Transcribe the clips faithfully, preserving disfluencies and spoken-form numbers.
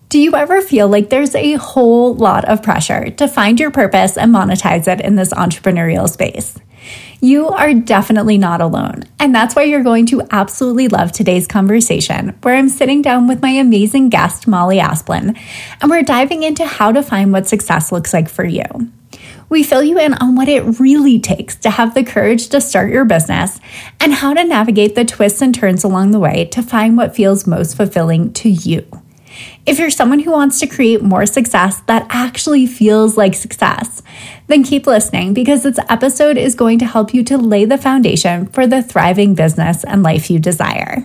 Do you ever feel like there's a whole lot of pressure to find your purpose and monetize it in this entrepreneurial space? You are definitely not alone, and that's why you're going to absolutely love today's conversation, where I'm sitting down with my amazing guest, Molly Asplin, and we're diving into how to find what success looks like for you. We fill you in on what it really takes to have the courage to start your business and how to navigate the twists and turns along the way to find what feels most fulfilling to you. If you're someone who wants to create more success that actually feels like success, then keep listening because this episode is going to help you to lay the foundation for the thriving business and life you desire.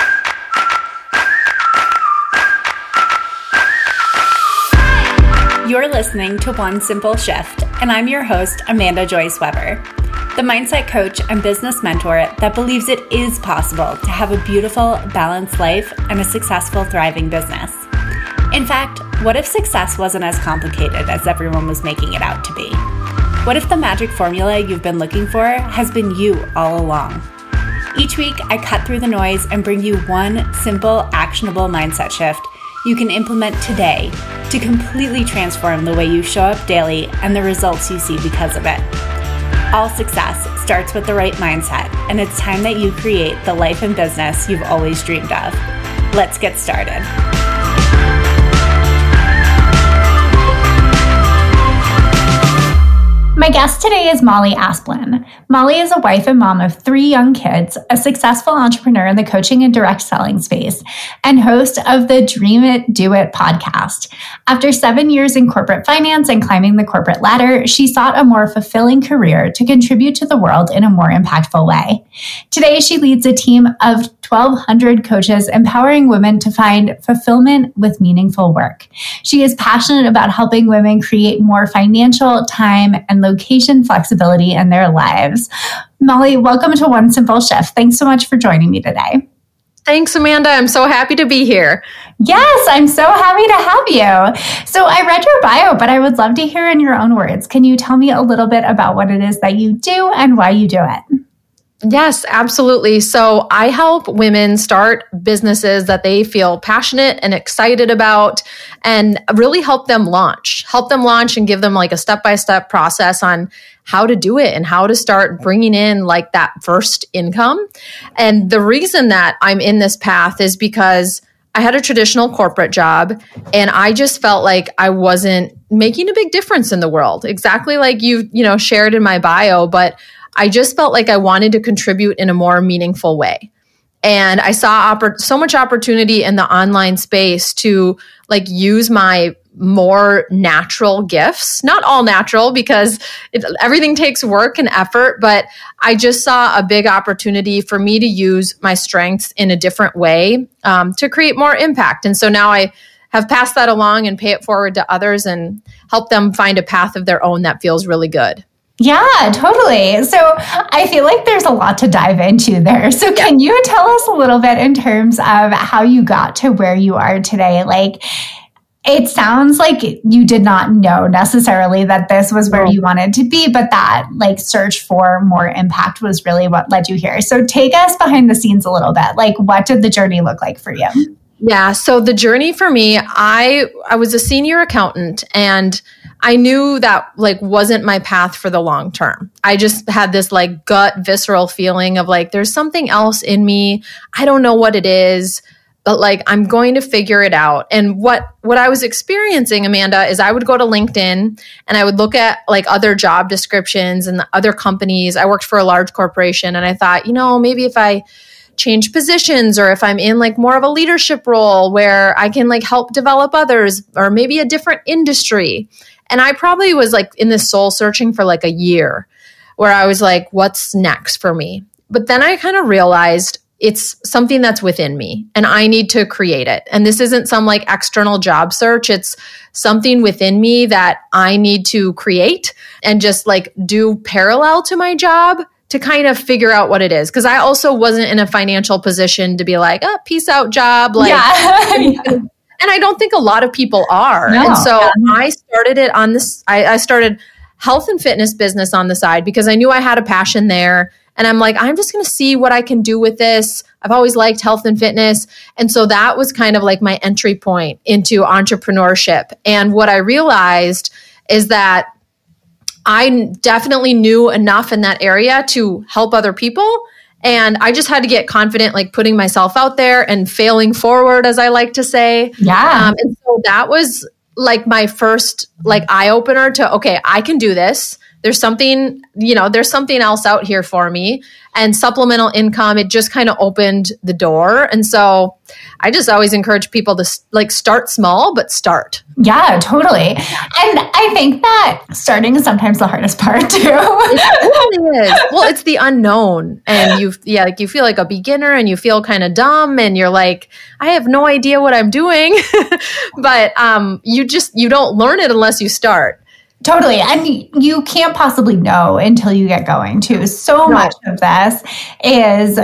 You're listening to One Simple Shift, and I'm your host, Amanda Joyce Weber, the mindset coach and business mentor that believes it is possible to have a beautiful, balanced life and a successful, thriving business. In fact, what if success wasn't as complicated as everyone was making it out to be? What if the magic formula you've been looking for has been you all along? Each week, I cut through the noise and bring you one simple, actionable mindset shift you can implement today to completely transform the way you show up daily and the results you see because of it. All success starts with the right mindset, and it's time that you create the life and business you've always dreamed of. Let's get started. My guest today is Molly Asplin. Molly is a wife and mom of three young kids, a successful entrepreneur in the coaching and direct selling space, and host of the Dream It, Do It podcast. After seven years in corporate finance and climbing the corporate ladder, she sought a more fulfilling career to contribute to the world in a more impactful way. Today, she leads a team of twelve hundred coaches, empowering women to find fulfillment with meaningful work. She is passionate about helping women create more financial, time, and location flexibility in their lives. Molly, welcome to One Simple Shift. Thanks so much for joining me today. Thanks, Amanda. I'm so happy to be here. Yes, I'm so happy to have you. So I read your bio, but I would love to hear in your own words. Can you tell me a little bit about what it is that you do and why you do it? Yes, absolutely. So I help women start businesses that they feel passionate and excited about and really help them launch, help them launch and give them like a step-by-step process on how to do it and how to start bringing in like that first income. And the reason that I'm in this path is because I had a traditional corporate job and I just felt like I wasn't making a big difference in the world, exactly like you, you know, shared in my bio, but I just felt like I wanted to contribute in a more meaningful way. And I saw oppor- so much opportunity in the online space to like use my more natural gifts, not all natural because it, everything takes work and effort, but I just saw a big opportunity for me to use my strengths in a different way um, to create more impact. And so now I have passed that along and pay it forward to others and help them find a path of their own that feels really good. Yeah, totally. So I feel like there's a lot to dive into there. So can you tell us a little bit in terms of how you got to where you are today? Like, it sounds like you did not know necessarily that this was where you wanted to be, but that like search for more impact was really what led you here. So take us behind the scenes a little bit. Like, what did the journey look like for you? Yeah. So the journey for me, I I was a senior accountant and I knew that like wasn't my path for the long term. I just had this like gut visceral feeling of like, there's something else in me. I don't know what it is, but like, I'm going to figure it out. And what, what I was experiencing, Amanda, is I would go to LinkedIn and I would look at like other job descriptions and the other companies. I worked for a large corporation and I thought, you know, maybe if I change positions or if I'm in like more of a leadership role where I can like help develop others or maybe a different industry. And I probably was like in this soul searching for like a year where I was like, what's next for me? But then I kind of realized it's something that's within me and I need to create it. And this isn't some like external job search. It's something within me that I need to create and just like do parallel to my job to kind of figure out what it is. Because I also wasn't in a financial position to be like, oh, peace out job. Like, yeah. yeah. And I don't think a lot of people are. No. And so I started it on this, I, I started health and fitness business on the side because I knew I had a passion there And I'm like, I'm just going to see what I can do with this. I've always liked health and fitness. And so that was kind of like my entry point into entrepreneurship. And what I realized is that I definitely knew enough in that area to help other people. And I just had to get confident, like putting myself out there and failing forward, as I like to say. Yeah. Um, and so that was like my first like eye opener to, okay, I can do this. There's something, you know, there's something else out here for me. And supplemental income, it just kind of opened the door. And so I just always encourage people to like start small, but start. Yeah, totally. And I think that starting is sometimes the hardest part too. It really is. Well, it's the unknown. And you, yeah, like you feel like a beginner and you feel kind of dumb and you're like, I have no idea what I'm doing. But um, you just, you don't learn it unless you start. Totally. And you can't possibly know until you get going too. So no. much of this is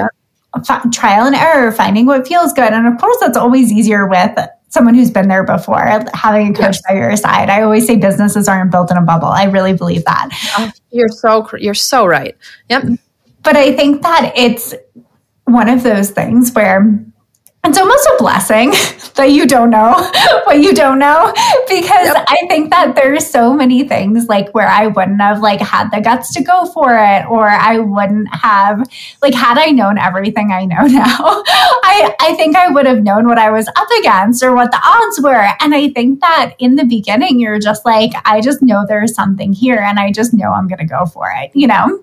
f- trial and error, finding what feels good. And of course, that's always easier with someone who's been there before, having a coach yes. by your side. I always say businesses aren't built in a bubble. I really believe that. Oh, you're so, you're so right. Yep. But I think that it's one of those things where it's almost a blessing that you don't know what you don't know, because yep. I think that there's so many things like where I wouldn't have like had the guts to go for it, or I wouldn't have like, had I known everything I know now, I, I think I would have known what I was up against or what the odds were. And I think that in the beginning, you're just like, I just know there's something here and I just know I'm going to go for it, you know?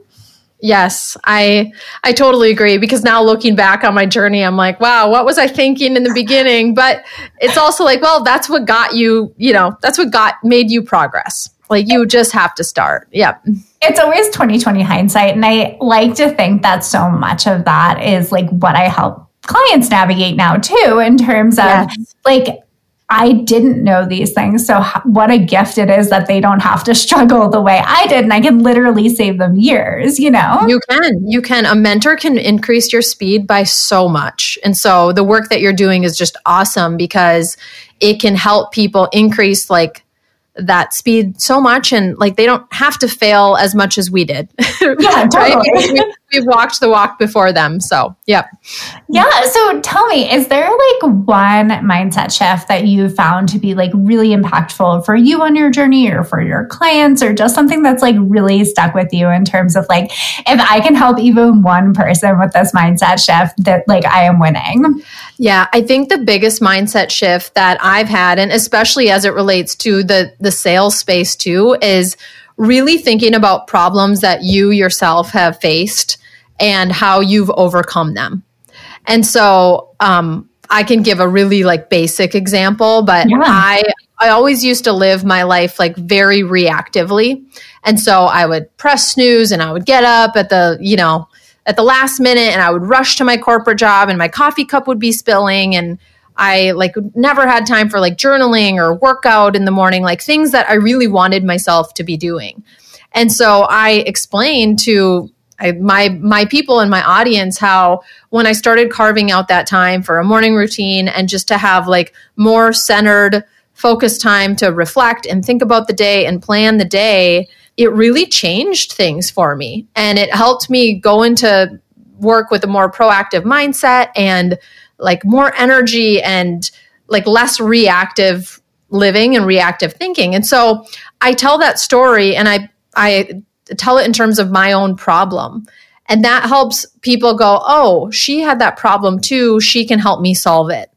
Yes, I I totally agree, because now looking back on my journey, I'm like, wow, what was I thinking in the beginning? But it's also like, well, that's what got you, you know, that's what got made you progress. Like you just have to start. Yeah. It's always twenty twenty hindsight. And I like to think that so much of that is like what I help clients navigate now too, in terms of yes. like, I didn't know these things. So what a gift it is that they don't have to struggle the way I did. And I can literally save them years, you know? You can. You can. A mentor can increase your speed by so much. And so the work that you're doing is just awesome, because it can help people increase like that speed so much, and like they don't have to fail as much as we did. Yeah, totally. Right? we, we've walked the walk before them. So, yeah. Yeah. So tell me, is there like one mindset shift that you found to be like really impactful for you on your journey or for your clients, or just something that's like really stuck with you in terms of like, if I can help even one person with this mindset shift, that like I am winning? Yeah, I think the biggest mindset shift that I've had, and especially as it relates to the, the sales space too, is really thinking about problems that you yourself have faced and how you've overcome them. And so um, I can give a really like basic example, but yeah. I I always used to live my life like very reactively. And so I would press snooze and I would get up at the, you know, at the last minute, and I would rush to my corporate job and my coffee cup would be spilling, and I like never had time for like journaling or workout in the morning, like things that I really wanted myself to be doing. And so I explained to I, my my people in my audience how when I started carving out that time for a morning routine and just to have like more centered, focused time to reflect and think about the day and plan the day, it really changed things for me. And it helped me go into work with a more proactive mindset and like more energy and like less reactive living and reactive thinking. And so I tell that story, and I I tell it in terms of my own problem. And that helps people go, oh, she had that problem too. She can help me solve it.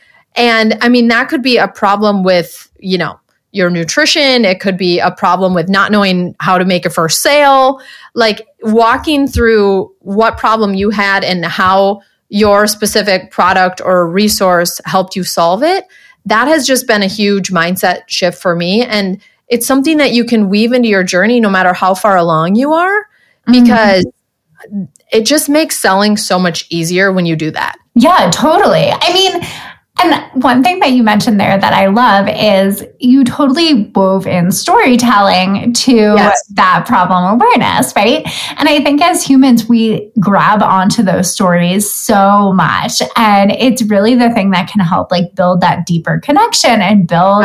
And I mean, that could be a problem with, you know, your nutrition. It could be a problem with not knowing how to make a first sale. Like walking through what problem you had and how your specific product or resource helped you solve it. That has just been a huge mindset shift for me. And it's something that you can weave into your journey no matter how far along you are, because mm-hmm. it just makes selling so much easier when you do that. Yeah, totally. I mean, and one thing that you mentioned there that I love is you totally wove in storytelling to yes. that problem awareness, right? And I think as humans, we grab onto those stories so much. And it's really the thing that can help like build that deeper connection and build yes.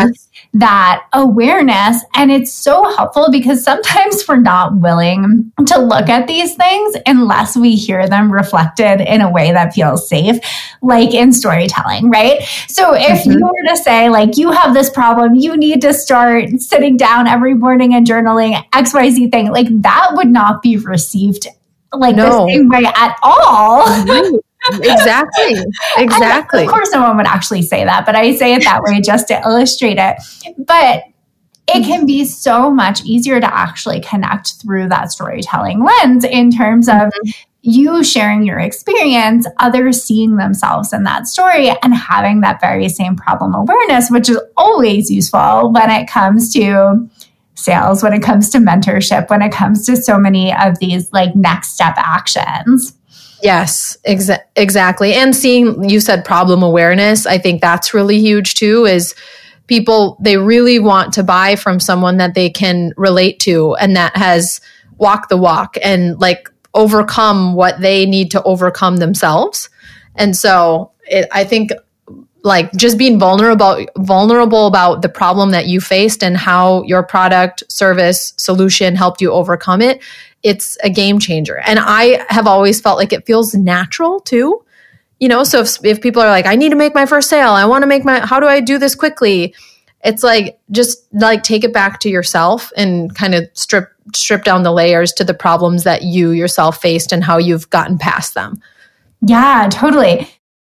that awareness. And it's so helpful because sometimes we're not willing to look at these things unless we hear them reflected in a way that feels safe, like in storytelling, right? So if mm-hmm. you were to say, like, you have this problem, you need to start sitting down every morning and journaling X Y Z thing, like that would not be received like no. the same way at all. Mm-hmm. Exactly. Exactly. And of course, no one would actually say that, but I say it that way just to illustrate it. But it can be so much easier to actually connect through that storytelling lens in terms of mm-hmm. you sharing your experience, others seeing themselves in that story and having that very same problem awareness, which is always useful when it comes to sales, when it comes to mentorship, when it comes to so many of these like next step actions. Yes, exa- exactly. And seeing, you said problem awareness, I think that's really huge too, is people, they really want to buy from someone that they can relate to and that has walked the walk and like overcome what they need to overcome themselves. And so it, I think like just being vulnerable, vulnerable about the problem that you faced and how your product, service, solution helped you overcome it, it's a game changer. And I have always felt like it feels natural too. You know, so if, if people are like, I need to make my first sale, I want to make my, how do I do this quickly? It's like, just like take it back to yourself and kind of strip, strip down the layers to the problems that you yourself faced and how you've gotten past them. Yeah, totally.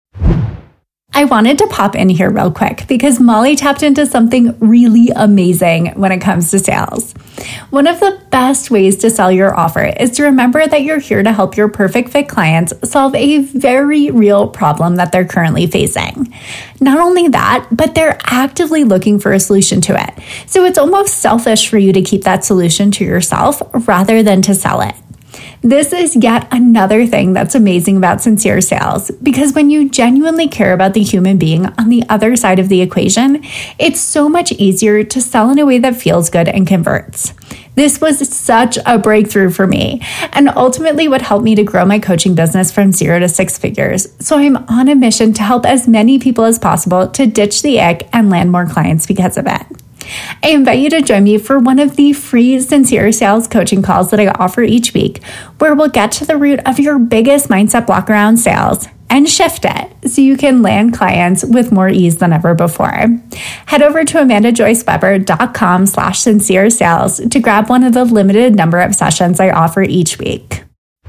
I wanted to pop in here real quick because Molly tapped into something really amazing when it comes to sales. One of the best ways to sell your offer is to remember that you're here to help your perfect fit clients solve a very real problem that they're currently facing. Not only that, but they're actively looking for a solution to it. So it's almost selfish for you to keep that solution to yourself rather than to sell it. This is yet another thing that's amazing about sincere sales, because when you genuinely care about the human being on the other side of the equation, it's so much easier to sell in a way that feels good and converts. This was such a breakthrough for me and ultimately what helped me to grow my coaching business from zero to six figures. So I'm on a mission to help as many people as possible to ditch the ick and land more clients because of it. I invite you to join me for one of the free Sincere Sales coaching calls that I offer each week, where we'll get to the root of your biggest mindset block around sales and shift it so you can land clients with more ease than ever before. Head over to amandajoyceweber.com slash sincere sales to grab one of the limited number of sessions I offer each week.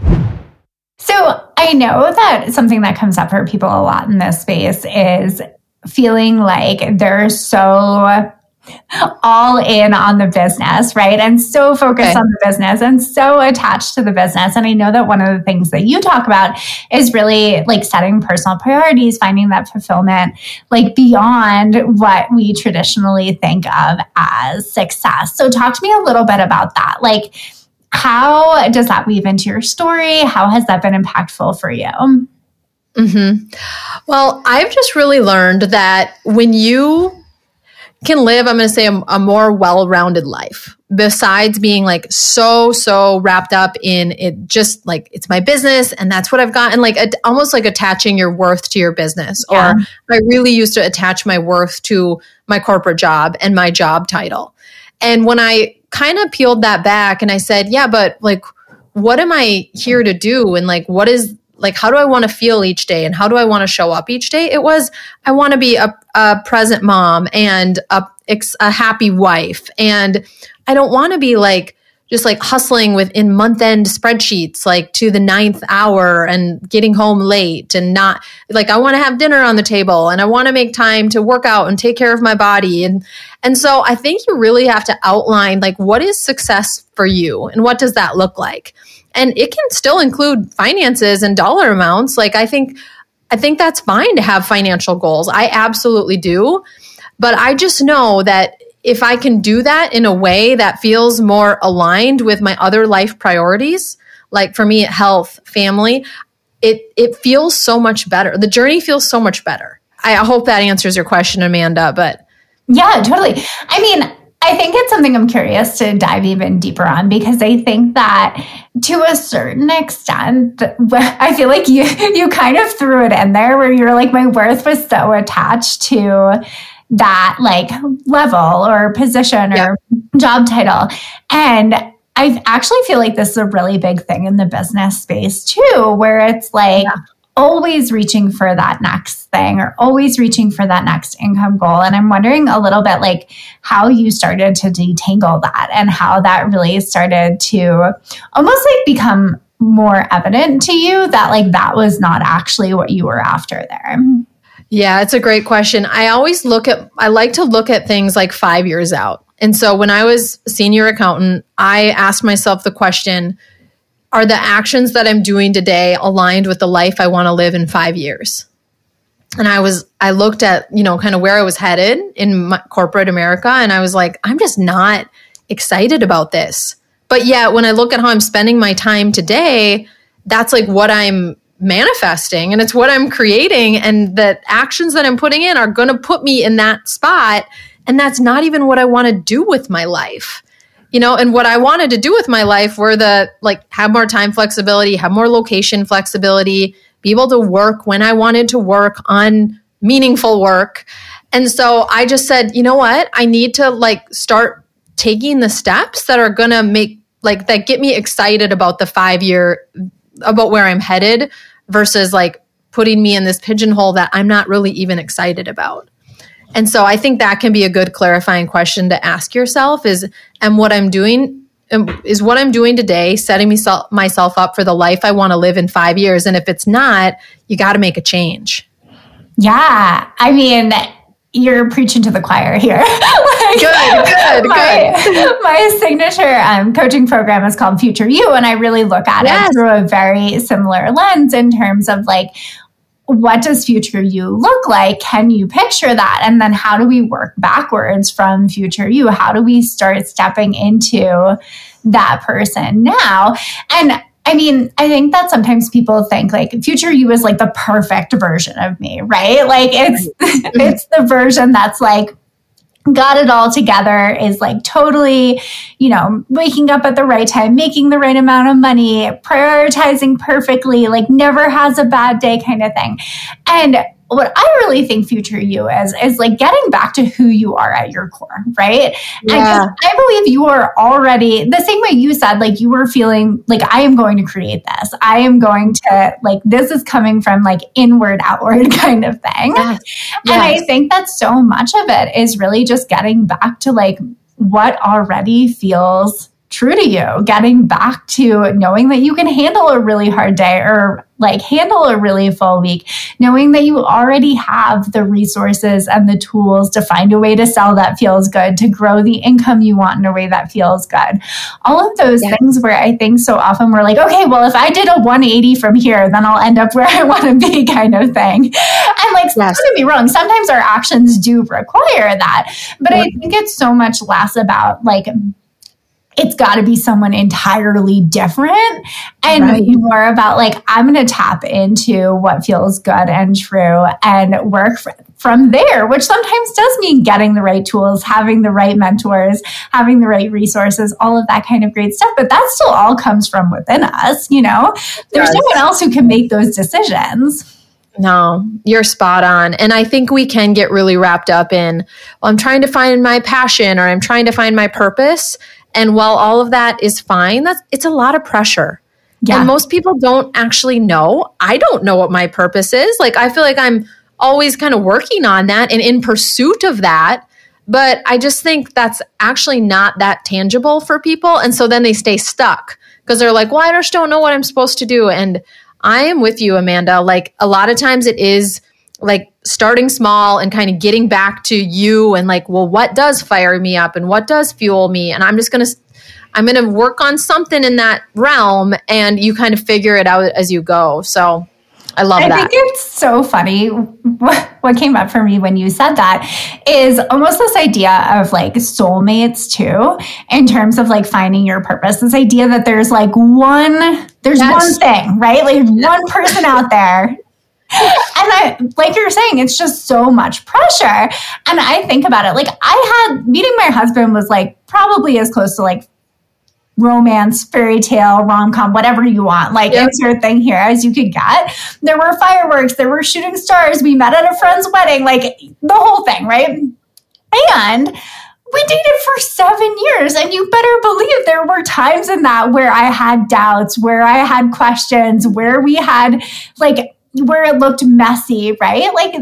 So I know that something that comes up for people a lot in this space is feeling like they're so all in on the business, right? And so focused okay. on the business and so attached to the business. And I know that one of the things that you talk about is really like setting personal priorities, finding that fulfillment, like beyond what we traditionally think of as success. So talk to me a little bit about that. Like, how does that weave into your story? How has that been impactful for you? Mm-hmm. Well, I've just really learned that when you can live, I'm going to say, a, a more well-rounded life, besides being like so, so wrapped up in it, just like it's my business and that's what I've got. And like a, almost like attaching your worth to your business. Yeah. Or I really used to attach my worth to my corporate job and my job title. And when I kind of peeled that back and I said, yeah, but like, what am I here to do? And like, what is Like, how do I want to feel each day and how do I want to show up each day? It was, I want to be a, a present mom and a, a happy wife. And I don't want to be like, just like hustling within month end spreadsheets, like to the ninth hour and getting home late and not like, I want to have dinner on the table and I want to make time to work out and take care of my body. And, and so I think you really have to outline like, what is success for you and what does that look like? And it can still include finances and dollar amounts. Like I think, I think that's fine to have financial goals. I absolutely do. But I just know that if I can do that in a way that feels more aligned with my other life priorities, like for me, health, family, it, it feels so much better. The journey feels so much better. I hope that answers your question, Amanda, but. Yeah, totally. I mean, I think it's something I'm curious to dive even deeper on because I think that to a certain extent, I feel like you you kind of threw it in there where you're like, my worth was so attached to that like level or position or yeah. job title. And I actually feel like this is a really big thing in the business space too, where it's like yeah. always reaching for that next thing or always reaching for that next income goal. And I'm wondering a little bit like how you started to detangle that and how that really started to almost like become more evident to you that like that was not actually what you were after there. Yeah, it's a great question. I always look at, I like to look at things like five years out. And so when I was a senior accountant, I asked myself the question, are the actions that I'm doing today aligned with the life I want to live in five years? And I was, I looked at, you know, kind of where I was headed in my corporate America. And I was like, I'm just not excited about this. But yet when I look at how I'm spending my time today, that's like what I'm manifesting and it's what I'm creating. And the actions that I'm putting in are going to put me in that spot. And that's not even what I want to do with my life. You know, and what I wanted to do with my life were the, like, have more time flexibility, have more location flexibility, be able to work when I wanted to work on meaningful work. And so I just said, you know what? I need to like start taking the steps that are going to make, like, that get me excited about the five year, about where I'm headed versus like putting me in this pigeonhole that I'm not really even excited about. And so I think that can be a good clarifying question to ask yourself is, am what I'm doing, is what I'm doing today setting me, myself up for the life I want to live in five years? And if it's not, you got to make a change. Yeah. I mean, you're preaching to the choir here. like, good, good, my, good. My signature um, coaching program is called Future You. And I really look at yes. it through a very similar lens in terms of like, what does future you look like? Can you picture that? And then how do we work backwards from future you? How do we start stepping into that person now? And I mean, I think that sometimes people think like future you is like the perfect version of me, right? Like it's, it's the version that's like, got it all together, is like totally, you know, waking up at the right time, making the right amount of money, prioritizing perfectly, like never has a bad day kind of thing. And what I really think future you is, is like getting back to who you are at your core, right? Yeah. And I believe you are already, the same way you said, like you were feeling like, I am going to create this. I am going to, like, this is coming from like inward, outward kind of thing. Yes. And yes. I think that so much of it is really just getting back to like what already feels true to you, getting back to knowing that you can handle a really hard day or like handle a really full week, knowing that you already have the resources and the tools to find a way to sell that feels good, to grow the income you want in a way that feels good. All of those yeah. things where I think so often we're like, okay, well, if I did a one eighty from here, then I'll end up where I want to be kind of thing. And like, yes. don't get me wrong, sometimes our actions do require that, but yeah. I think it's so much less about like, it's got to be someone entirely different and right. more about like, I'm going to tap into what feels good and true and work f- from there, which sometimes does mean getting the right tools, having the right mentors, having the right resources, all of that kind of great stuff. But that still all comes from within us. You know, there's yes. no one else who can make those decisions. No, you're spot on. And I think we can get really wrapped up in, well, I'm trying to find my passion or I'm trying to find my purpose. And while all of that is fine, that's it's a lot of pressure. Yeah. And most people don't actually know. I don't know what my purpose is. Like, I feel like I'm always kind of working on that and in pursuit of that. But I just think that's actually not that tangible for people. And so then they stay stuck because they're like, well, I just don't know what I'm supposed to do. And I am with you, Amanda. Like, a lot of times it is like starting small and kind of getting back to you and like, well, what does fire me up and what does fuel me? And I'm just going to, I'm going to work on something in that realm and you kind of figure it out as you go. So I love I that. I think it's so funny. What, what came up for me when you said that is almost this idea of like soulmates too, in terms of like finding your purpose. This idea that there's like one, there's yes. one thing, right? Like one person out there. And I, like you're saying, it's just so much pressure. And I think about it, like I had, meeting my husband was like probably as close to like romance, fairy tale, rom-com, whatever you want, like yep. it's your thing here as you could get. There were fireworks, there were shooting stars, we met at a friend's wedding, like the whole thing, right? And we dated for seven years. And you better believe there were times in that where I had doubts, where I had questions, where we had like, where it looked messy, right? Like,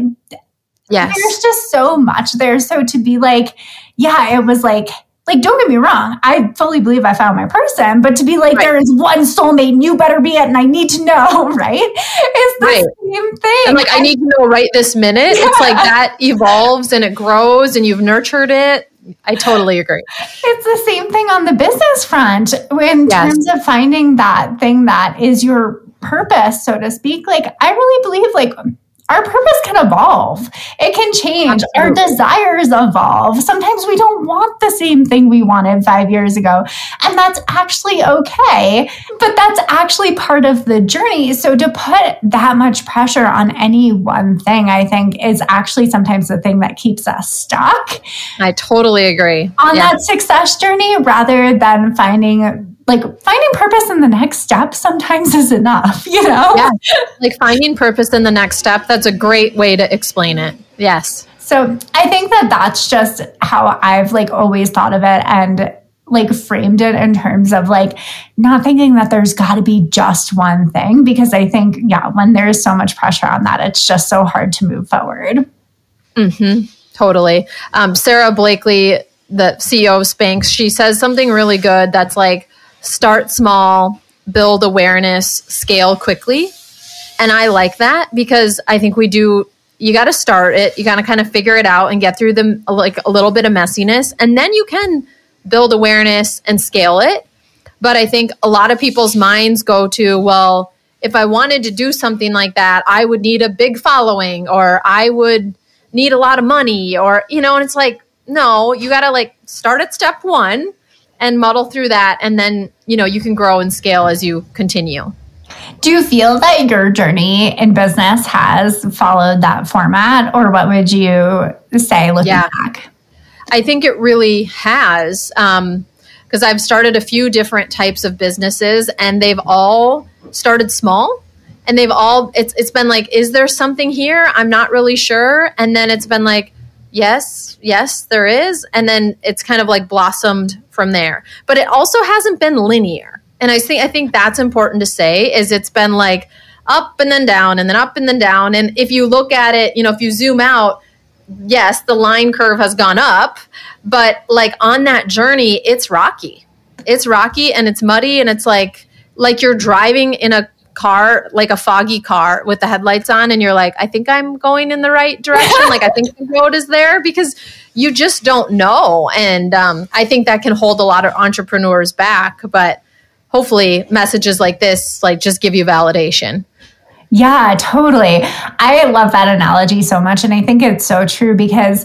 yes. There's just so much there. So to be like, yeah, it was like, like, don't get me wrong. I fully believe I found my person, but to be like, right. there is one soulmate and you better be it and I need to know, right? It's the right. same thing. And like, I need to know right this minute. Yeah. It's like that evolves and it grows and you've nurtured it. I totally agree. It's the same thing on the business front in yes. terms of finding that thing that is your purpose, so to speak. Like, I really believe like our purpose can evolve. It can change. Absolutely. Our desires evolve. Sometimes we don't want the same thing we wanted five years ago. And that's actually okay. But that's actually part of the journey. So to put that much pressure on any one thing, I think is actually sometimes the thing that keeps us stuck. I totally agree. On yeah. that success journey, rather than finding like finding purpose in the next step sometimes is enough, you know? Yeah. Like finding purpose in the next step. That's a great way to explain it. Yes. So I think that that's just how I've like always thought of it and like framed it in terms of like not thinking that there's got to be just one thing, because I think, yeah, when there's so much pressure on that, it's just so hard to move forward. Mm-hmm. Totally. Um, Sarah Blakely, the C E O of Spanx, she says something really good that's like, start small, build awareness, scale quickly. And I like that because I think we do, you got to start it. You got to kind of figure it out and get through the, like a little bit of messiness. And then you can build awareness and scale it. But I think a lot of people's minds go to, well, if I wanted to do something like that, I would need a big following or I would need a lot of money or, you know, and it's like, no, you got to like start at step one and muddle through that. And then, you know, you can grow and scale as you continue. Do you feel that your journey in business has followed that format, or what would you say looking yeah. back? I think it really has, um, because I've started a few different types of businesses and they've all started small and they've all, it's it's been like, is there something here? I'm not really sure. And then it's been like, yes, yes, there is. And then it's kind of like blossomed from there. But it also hasn't been linear. And I think I think that's important to say is it's been like up and then down and then up and then down. And if you look at it, you know, if you zoom out, yes, the line curve has gone up. But like on that journey, it's rocky. It's rocky and it's muddy. And it's like like you're driving in a car, like a foggy car with the headlights on, and you're like, I think I'm going in the right direction. Like, I think the road is there, because you just don't know. And um, I think that can hold a lot of entrepreneurs back. But hopefully messages like this, like, just give you validation. Yeah, totally. I love that analogy so much. And I think it's so true, because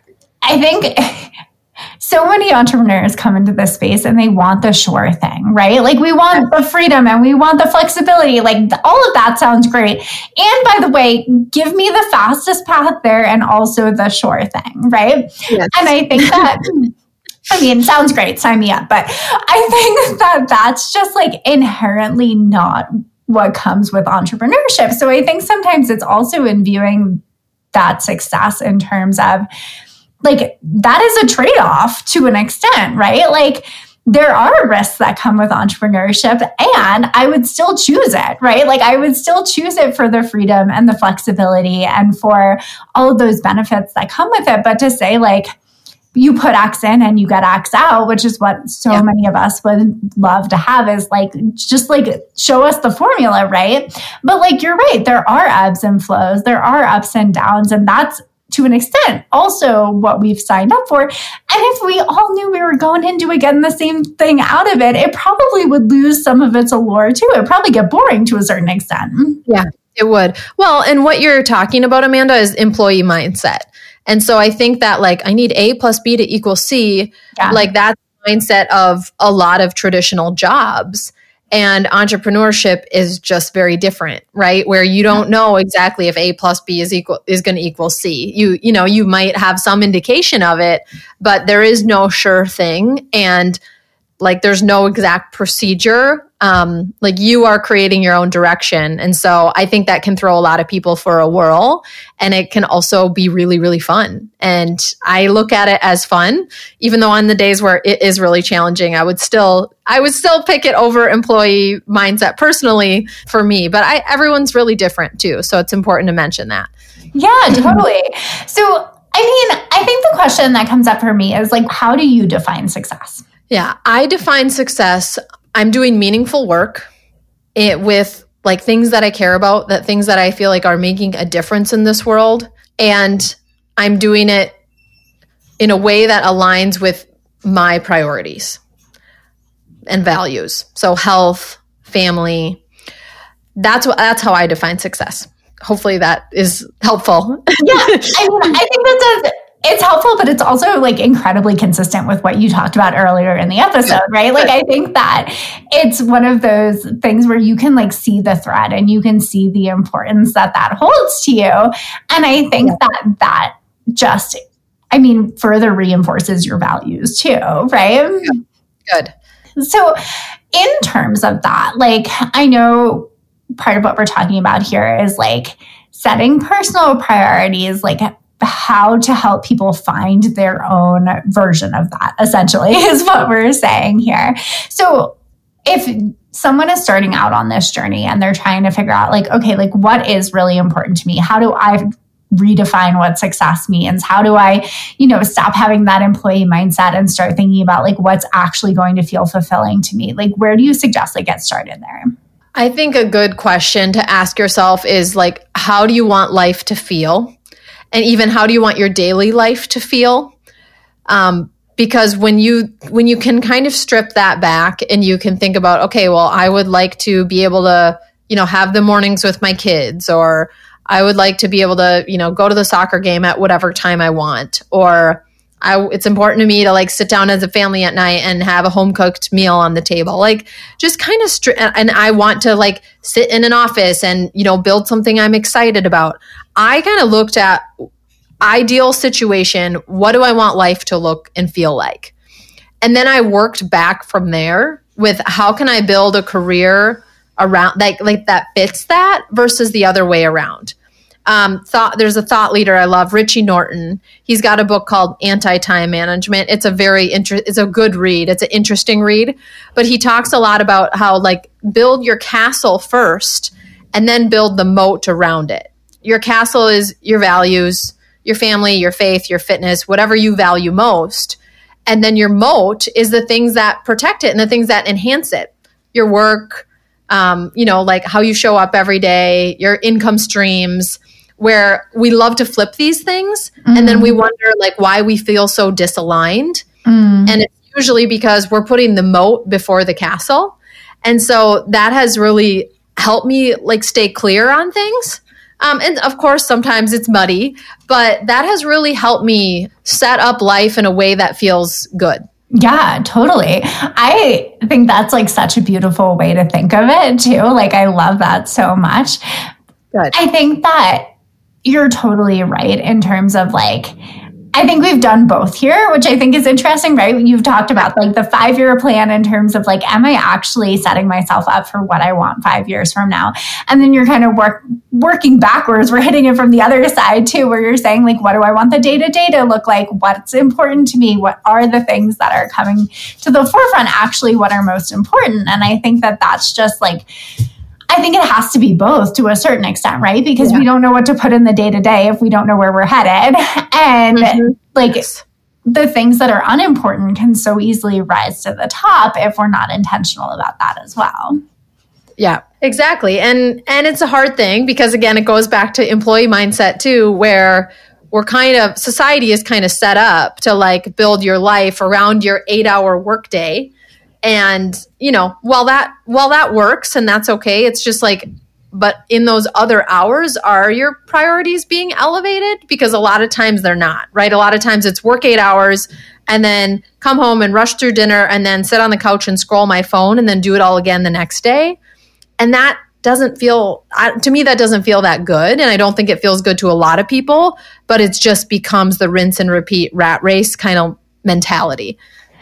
I think so many entrepreneurs come into this space and they want the sure thing, right? Like, we want the freedom and we want the flexibility. Like, all of that sounds great. And by the way, give me the fastest path there and also the sure thing, right? Yes. And I think that, I mean, sounds great. Sign me up. But I think that that's just like inherently not what comes with entrepreneurship. So I think sometimes it's also in viewing that success in terms of, like, that is a trade-off to an extent, right? Like, there are risks that come with entrepreneurship, and I would still choose it, right? Like, I would still choose it for the freedom and the flexibility and for all of those benefits that come with it. But to say, like, you put X in and you get X out, which is what so yeah. many of us would love to have, is like, just like, show us the formula, right? But like, you're right, there are ebbs and flows, there are ups and downs, and that's to an extent also what we've signed up for. And if we all knew we were going into again the same thing out of it, it probably would lose some of its allure too. It'd probably get boring to a certain extent. Yeah, it would. Well, and what you're talking about, Amanda, is employee mindset. And so I think that, like, I need A plus B to equal C, yeah. like that's the mindset of a lot of traditional jobs. And entrepreneurship is just very different, right? Where you don't know exactly if A plus B is equal is going to equal C. You you know, you might have some indication of it, but there is no sure thing. And Like there's no exact procedure. Um, like you are creating your own direction. And so I think that can throw a lot of people for a whirl, and it can also be really, really fun. And I look at it as fun, even though on the days where it is really challenging, I would still, I would still pick it over employee mindset personally for me, but I, everyone's really different too. So it's important to mention that. Yeah, totally. So, I mean, I think the question that comes up for me is like, how do you define success? Yeah, I define success. I'm doing meaningful work it, with like things that I care about, that things that I feel like are making a difference in this world. And I'm doing it in a way that aligns with my priorities and values. So health, family, that's what, that's how I define success. Hopefully that is helpful. Yeah, I mean, I think that does. It's helpful, but it's also like incredibly consistent with what you talked about earlier in the episode, right? Like, I think that it's one of those things where you can like see the thread and you can see the importance that that holds to you. And I think yeah. that that just, I mean, further reinforces your values too, right? Good. So in terms of that, like, I know part of what we're talking about here is like setting personal priorities, like how to help people find their own version of that, essentially, is what we're saying here. So if someone is starting out on this journey and they're trying to figure out like, okay, like what is really important to me? How do I redefine what success means? How do I, you know, stop having that employee mindset and start thinking about like what's actually going to feel fulfilling to me? Like, where do you suggest they get started there? I think a good question to ask yourself is like, how do you want life to feel? And even how do you want your daily life to feel? Um, because when you when you can kind of strip that back and you can think about, okay, well, I would like to be able to, you know, have the mornings with my kids, or I would like to be able to, you know, go to the soccer game at whatever time I want, or I, it's important to me to like sit down as a family at night and have a home cooked meal on the table. Like just kind of, stri- and I want to like sit in an office and, you know, build something I'm excited about. I kind of looked at ideal situation. What do I want life to look and feel like? And then I worked back from there with how can I build a career around like, like that fits that versus the other way around. Um, thought there's a thought leader I love, Richie Norton. He's got a book called Anti-Time Management. It's a very inter- it's a good read. It's an interesting read, but he talks a lot about how like build your castle first and then build the moat around it. Your castle is your values, your family, your faith, your fitness, whatever you value most. And then your moat is the things that protect it and the things that enhance it. Your work, um, you know, like how you show up every day, your income streams, where we love to flip these things. Mm. And then we wonder like why we feel so disaligned. Mm. And it's usually because we're putting the moat before the castle. And so that has really helped me like stay clear on things. Um, and of course, sometimes it's muddy, but that has really helped me set up life in a way that feels good. Yeah, totally. I think that's like such a beautiful way to think of it too. Like, I love that so much. Good. I think that you're totally right in terms of like, I think we've done both here, which I think is interesting, right? You've talked about like the five-year plan in terms of like, am I actually setting myself up for what I want five years from now? And then you're kind of work, working backwards. We're hitting it from the other side too, where you're saying like, what do I want the day-to-day to look like? What's important to me? What are the things that are coming to the forefront? Actually, what are most important? And I think that that's just like, I think it has to be both to a certain extent, right? Because yeah. we don't know what to put in the day-to-day if we don't know where we're headed. And mm-hmm. like yes. the things that are unimportant can so easily rise to the top if we're not intentional about that as well. Yeah, exactly. And and it's a hard thing because, again, it goes back to employee mindset too, where we're kind of, society is kind of set up to like build your life around your eight-hour workday. And, you know, while that while that works and that's okay, it's just like, but in those other hours, are your priorities being elevated? Because a lot of times they're not, right? A lot of times it's work eight hours and then come home and rush through dinner and then sit on the couch and scroll my phone and then do it all again the next day. And that doesn't feel, to me, that doesn't feel that good. And I don't think it feels good to a lot of people, but it just becomes the rinse and repeat rat race kind of mentality.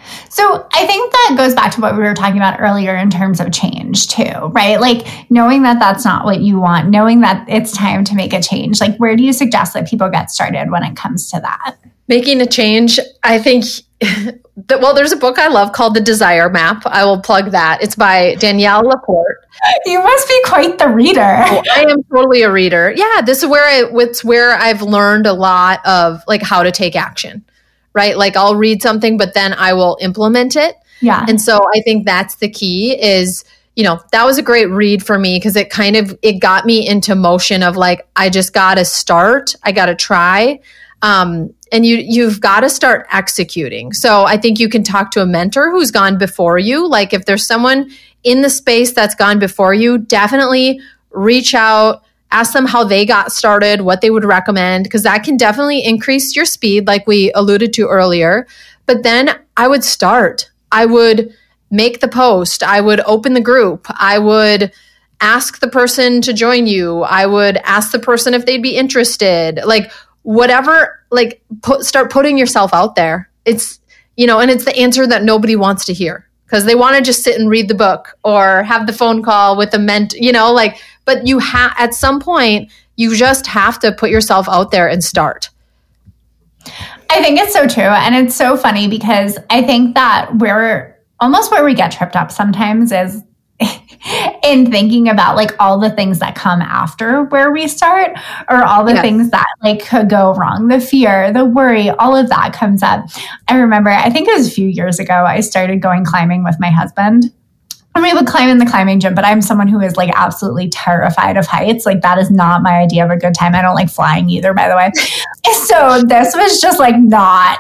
So I think that goes back to what we were talking about earlier in terms of change too, right? Like knowing that that's not what you want, knowing that it's time to make a change. Like where do you suggest that people get started when it comes to that? Making a change, I think, that, well, there's a book I love called The Desire Map. I will plug that. It's by Danielle Laporte. You must be quite the reader. Oh, I am totally a reader. Yeah, this is where I, it's where I've learned a lot of like how to take action, right? Like I'll read something, but then I will implement it. Yeah. And so I think that's the key is, you know, that was a great read for me because it kind of, it got me into motion of like, I just got to start. I got to try. Um, and you, you've got to start executing. So I think you can talk to a mentor who's gone before you. Like if there's someone in the space that's gone before you, definitely reach out, ask them how they got started, what they would recommend, because that can definitely increase your speed like we alluded to earlier. But then I would start. I would make the post. I would open the group. I would ask the person to join you. I would ask the person if they'd be interested. Like whatever, like put, start putting yourself out there. It's, you know, and it's the answer that nobody wants to hear because they want to just sit and read the book or have the phone call with the mentor, you know, like, but you have, at some point, you just have to put yourself out there and start. I think it's so true. And it's so funny because I think that we're almost where we get tripped up sometimes is in thinking about like all the things that come after where we start or all the yes. things that like could go wrong, the fear, the worry, all of that comes up. I remember, I think it was a few years ago, I started going climbing with my husband. And we would climb in the climbing gym, but I'm someone who is like absolutely terrified of heights. Like that is not my idea of a good time. I don't like flying either, by the way. So this was just like not,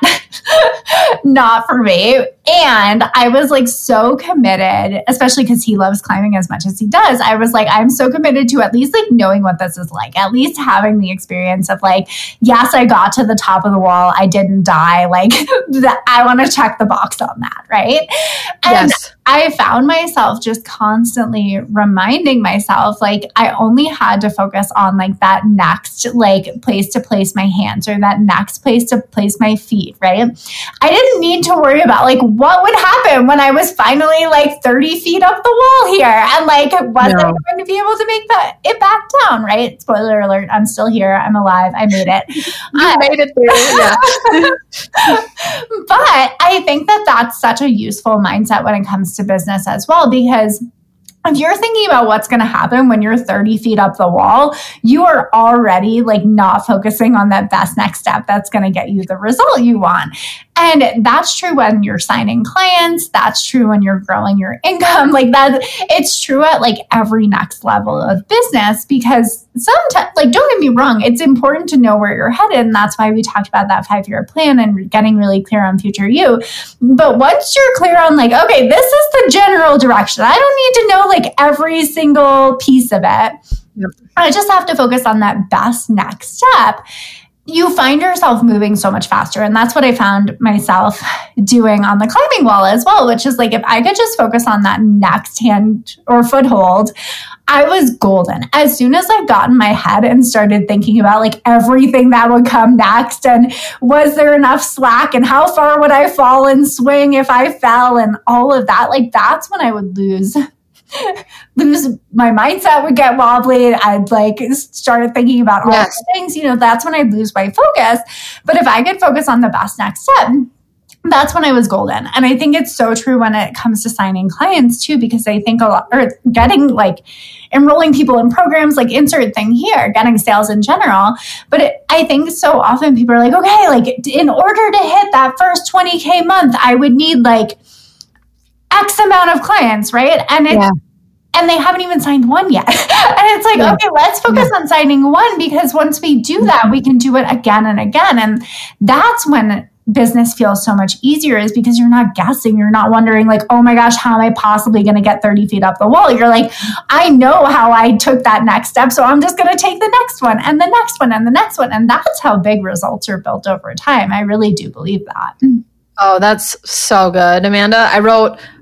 not for me. And I was like so committed, especially because he loves climbing as much as he does. I was like, I'm so committed to at least like knowing what this is like, at least having the experience of like, yes, I got to the top of the wall. I didn't die. Like I want to check the box on that. Right. And yes. I found myself just constantly reminding myself, like, I only had to focus on like that next, like place to place my hands or that next place to place my feet. Right. I didn't need to worry about like, what would happen when I was finally like thirty feet up the wall here? And like, was no. I going to be able to make that it back down? Right. Spoiler alert. I'm still here. I'm alive. I made it. You uh, made it through. Yeah. But I think that that's such a useful mindset when it comes to business as well, because if you're thinking about what's going to happen when you're thirty feet up the wall, you are already like not focusing on that best next step that's going to get you the result you want. And that's true when you're signing clients. That's true when you're growing your income. Like that, it's true at like every next level of business because sometimes, like, don't get me wrong, it's important to know where you're headed. And that's why we talked about that five-year plan and getting really clear on future you. But once you're clear on like, okay, this is the general direction. I don't need to know like every single piece of it. Yep. I just have to focus on that best next step. You find yourself moving so much faster. And that's what I found myself doing on the climbing wall as well, which is like, if I could just focus on that next hand or foothold, I was golden. As soon as I got in my head and started thinking about like everything that would come next and was there enough slack and how far would I fall and swing if I fell and all of that, like that's when I would lose lose my mindset would get wobbly. I'd like started thinking about all yes. the things, you know, that's when I'd lose my focus. But if I could focus on the best next step, that's when I was golden. And I think it's so true when it comes to signing clients too, because I think a lot, or getting like enrolling people in programs, like insert thing here, getting sales in general. But it, I think so often people are like, okay, like in order to hit that first twenty K month, I would need like X amount of clients, right? And it's, yeah. and they haven't even signed one yet. And it's like, yeah. okay, let's focus yeah. on signing one, because once we do that, we can do it again and again. And that's when business feels so much easier, is because you're not guessing. You're not wondering like, oh my gosh, how am I possibly going to get thirty feet up the wall? You're like, I know how I took that next step. So I'm just going to take the next one and the next one and the next one. And that's how big results are built over time. I really do believe that. Oh, that's so good, Amanda. I wrote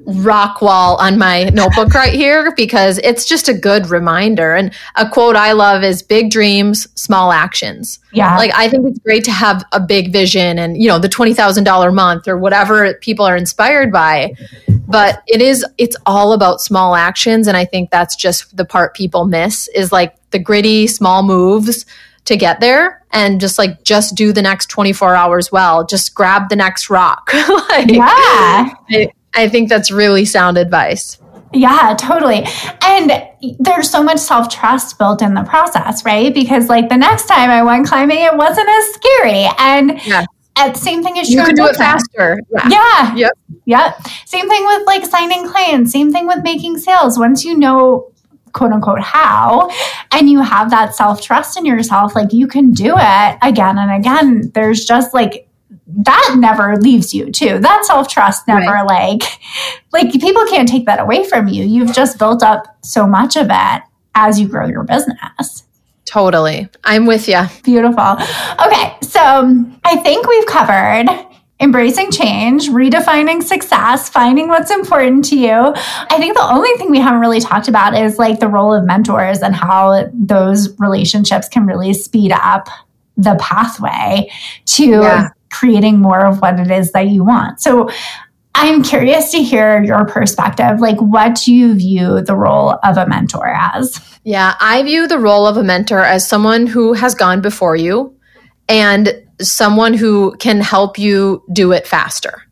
rock wall on my notebook right here because it's just a good reminder. And a quote I love is big dreams, small actions. Yeah. Like, I think it's great to have a big vision and, you know, the twenty thousand dollars month or whatever people are inspired by. But it is, it's all about small actions. And I think that's just the part people miss is like the gritty small moves to get there, and just like, just do the next twenty-four hours well, just grab the next rock. like, yeah. I, I think that's really sound advice. Yeah, totally. And there's so much self-trust built in the process, right? Because like the next time I went climbing, it wasn't as scary. And yeah. the same thing is true. You can do business. it faster. Yeah. yeah. Yep. Yep. Same thing with like signing clients. Same thing with making sales. Once you know, quote unquote, how, and you have that self-trust in yourself, like you can do it again and again. There's just like, that never leaves you too. That self-trust never right. like, like people can't take that away from you. You've just built up so much of it as you grow your business. Totally. I'm with you. Beautiful. Okay. So I think we've covered embracing change, redefining success, finding what's important to you. I think the only thing we haven't really talked about is like the role of mentors and how those relationships can really speed up the pathway to yeah. creating more of what it is that you want. So I'm curious to hear your perspective. Like, what do you view the role of a mentor as? Yeah, I view the role of a mentor as someone who has gone before you and someone who can help you do it faster.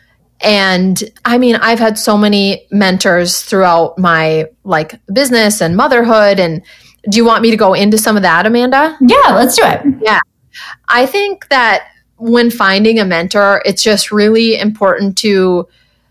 And I mean, I've had so many mentors throughout my like business and motherhood. And do you want me to go into some of that, Amanda? Yeah, let's do it. Yeah. I think that when finding a mentor, it's just really important to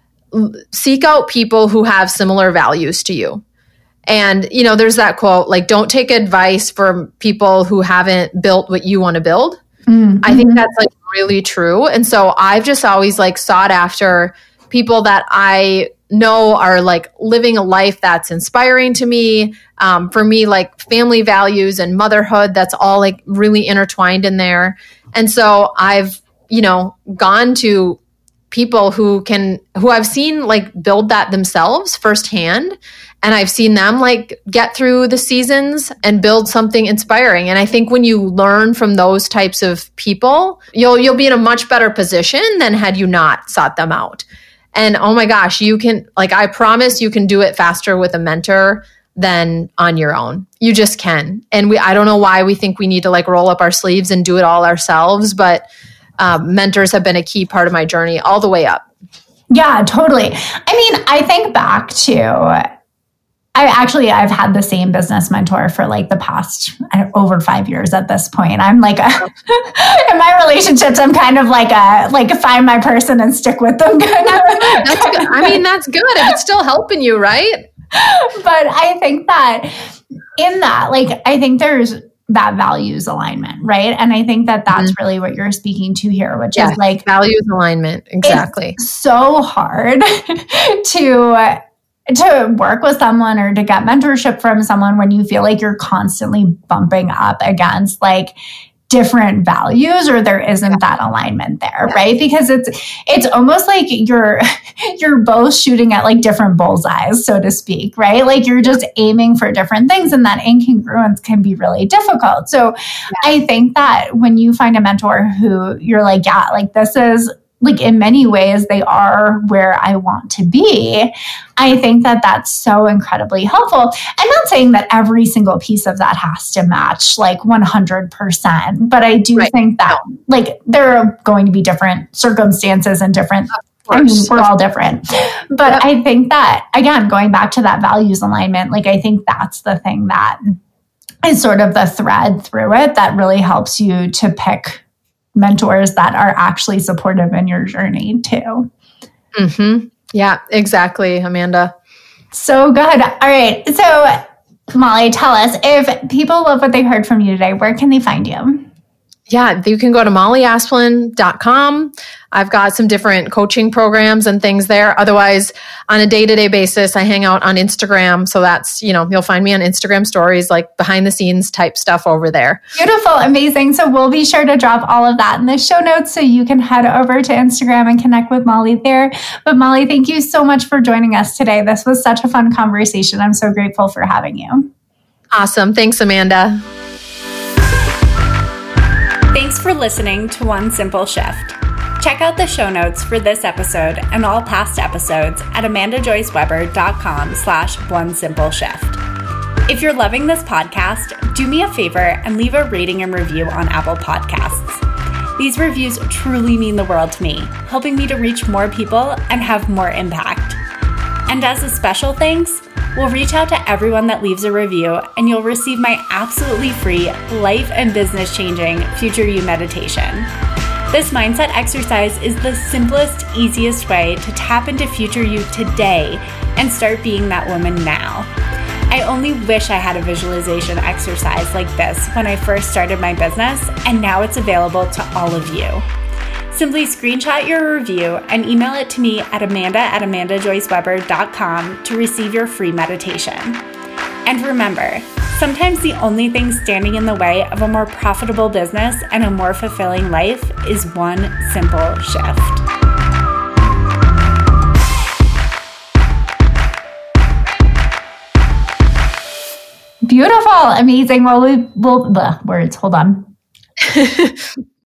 seek out people who have similar values to you. And, you know, there's that quote, like, don't take advice from people who haven't built what you want to build. Mm-hmm. I think that's like really true. And so I've just always like sought after people that I know are like living a life that's inspiring to me. Um, for me, like family values and motherhood, that's all like really intertwined in there. And so I've, you know, gone to people who can, who I've seen like build that themselves firsthand. And I've seen them like get through the seasons and build something inspiring. And I think when you learn from those types of people, you'll you'll be in a much better position than had you not sought them out. And oh my gosh, you can, like, I promise you can do it faster with a mentor than on your own. You just can. And we, I don't know why we think we need to like roll up our sleeves and do it all ourselves, but um, mentors have been a key part of my journey all the way up. Yeah, totally. I mean, I think back to, I actually, I've had the same business mentor for like the past uh, over five years at this point. I'm like, a, in my relationships, I'm kind of like a, like find my person and stick with them. Kind of. That's good. I mean, that's good if it's still helping you, right? But I think that in that, like, I think there's that values alignment, right? And I think that that's mm-hmm. really what you're speaking to here, which yes, is like values alignment. Exactly. It's so hard to to work with someone or to get mentorship from someone when you feel like you're constantly bumping up against like different values or there isn't that alignment there, right? Because it's it's almost like you're you're both shooting at like different bullseyes, so to speak, right? Like you're just aiming for different things, and that incongruence can be really difficult. So yeah. I think that when you find a mentor who you're like, yeah, like this is like in many ways they are where I want to be, I think that that's so incredibly helpful. I'm not saying that every single piece of that has to match like one hundred percent, but I do right. think that like there are going to be different circumstances and different, I mean, we're all different. But yep. I think that, again, going back to that values alignment, like I think that's the thing that is sort of the thread through it that really helps you to pick mentors that are actually supportive in your journey too. Mm-hmm. Yeah, exactly, Amanda. So good. All right. So Molly, tell us, if people love what they heard from you today, where can they find you? yeah, you can go to molly asplin dot com. I've got some different coaching programs and things there. Otherwise, on a day-to-day basis, I hang out on Instagram. So that's, you know, you'll find me on Instagram stories, like behind the scenes type stuff over there. Beautiful. Amazing. So we'll be sure to drop all of that in the show notes so you can head over to Instagram and connect with Molly there. But Molly, thank you so much for joining us today. This was such a fun conversation. I'm so grateful for having you. Awesome. Thanks, Amanda. Thanks for listening to One Simple Shift. Check out the show notes for this episode and all past episodes at amandajoyceweber.com slash one simple shift. If you're loving this podcast, do me a favor and leave a rating and review on Apple Podcasts. These reviews truly mean the world to me, helping me to reach more people and have more impact. And as a special thanks, we'll reach out to everyone that leaves a review and you'll receive my absolutely free life and business changing Future You meditation. This mindset exercise is the simplest, easiest way to tap into future you today and start being that woman now. I only wish I had a visualization exercise like this when I first started my business, and now it's available to all of you. Simply screenshot your review and email it to me at amanda at amandajoyceweber dot com to receive your free meditation. And remember, sometimes the only thing standing in the way of a more profitable business and a more fulfilling life is one simple shift. Beautiful. Amazing. Well, we will, bleh, words, hold on.